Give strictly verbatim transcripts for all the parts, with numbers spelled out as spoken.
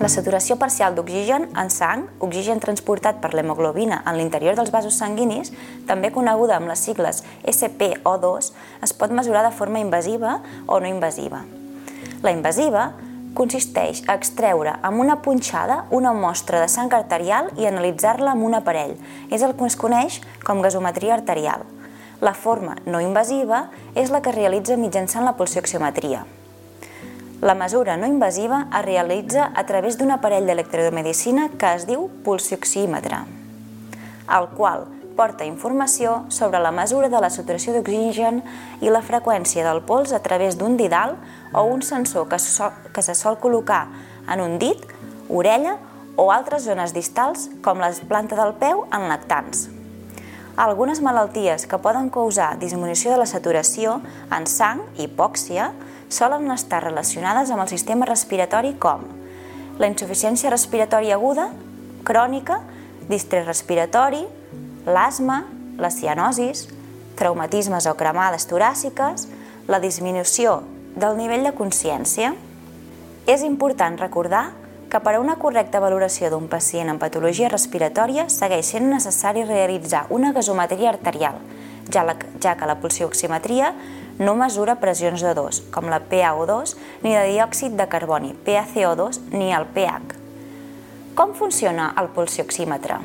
La saturació parcial d'oxigen en sang, oxigen transportat per l'hemoglobina en l'interior dels vasos sanguinis, també coneguda amb les sigles S p O dos, es pot mesurar de forma invasiva o no invasiva. La invasiva consisteix a extreure amb una punxada una mostra de sang arterial i analitzar-la amb un aparell. És el que es coneix com gasometria arterial. La forma no invasiva és la que es realitza mitjançant la pulsioximetria. La mesura no invasiva es realitza a través d'un aparell d'electromedicina que es diu pulsioxímetre, el qual porta informació sobre la mesura de la saturació d'oxigen i la freqüència del pols a través d'un didal o un sensor que, so, que se sol col·locar en un dit, orella o altres zones distals com la planta del peu en lactants. Algunes malalties que poden causar disminució de la saturació en sang, hipòxia, solen estar relacionades amb el sistema respiratori com la insuficiència respiratòria aguda, crònica, distrés respiratori, l'asma, la cianosis, traumatismes o cremades toràciques, la disminució del nivell de consciència. És important recordar que per a una correcta valoració d'un pacient amb patologia respiratòria segueix sent necessari realitzar una gasometria arterial, ja, la, ja que la pulsioximetria no mesura pressions d'O dos, com la P a O dos, ni de diòxid de carboni, P a C O dos, ni el pH. Com funciona el pulsioxímetre?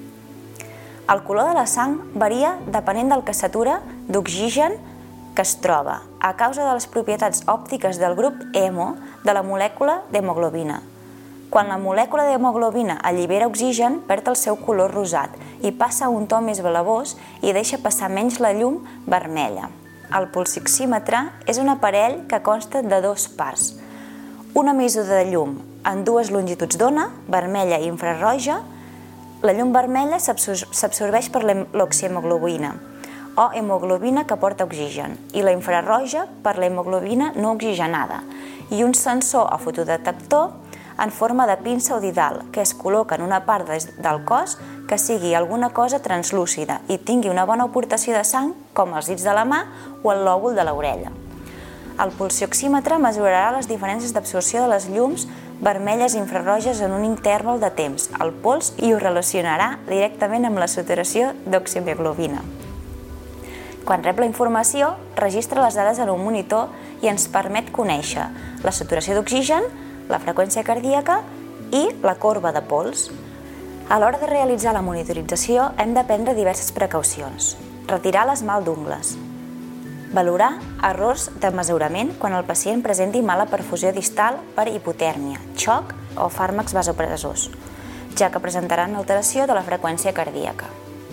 El color de la sang varia depenent del que satura d'oxigen que es troba, a causa de les propietats òptiques del grup hemo de la molècula d'hemoglobina. Quan la molècula d'hemoglobina allibera oxigen, perd el seu color rosat i passa a un to més blavós i deixa passar menys la llum vermella. El pulsioxímetre és un aparell que consta de dues parts. Un emissor de llum en dues longituds d'ona, vermella i infraroja. La llum vermella s'absorbeix per l'oxihemoglobina o hemoglobina que porta oxigen i la infraroja per l'hemoglobina no oxigenada i un sensor o fotodetector en forma de pinça o didal que es col·loca en una part del cos que sigui alguna cosa translúcida i tingui una bona aportació de sang com els dits de la mà o el lòbul de l'orella. El pulsioxímetre mesurarà les diferències d'absorció de les llums vermelles i infraroges en un interval de temps, el pols, i ho relacionarà directament amb la saturació d'oxihemoglobina. Quan rep la informació, registra les dades en un monitor i ens permet conèixer la saturació d'oxigen, la freqüència cardíaca i la corba de pols. A l'hora de realitzar la monitorització hem de prendre diverses precaucions. Retirar l'esmalt d'ungles. Valorar errors de mesurament quan el pacient presenti mala perfusió distal per hipotèrmia, xoc o fàrmacs vasopressors, ja que presentaran alteració de la freqüència cardíaca.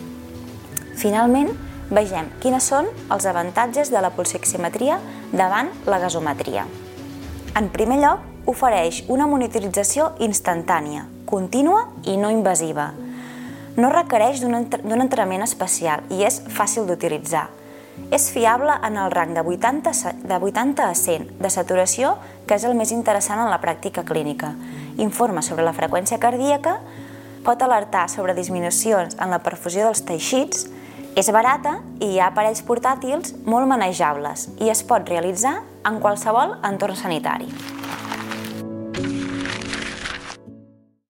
Finalment, vegem quines són els avantatges de la pulsioximetria davant la gasometria. En primer lloc, ofereix una monitorització instantània, contínua i no invasiva. No requereix d'un entrenament especial i és fàcil d'utilitzar. És fiable en el rang de vuitanta a cent de saturació, que és el més interessant en la pràctica clínica. Informa sobre la freqüència cardíaca, pot alertar sobre disminucions en la perfusió dels teixits, és barata i hi ha aparells portàtils molt manejables i es pot realitzar en qualsevol entorn sanitari.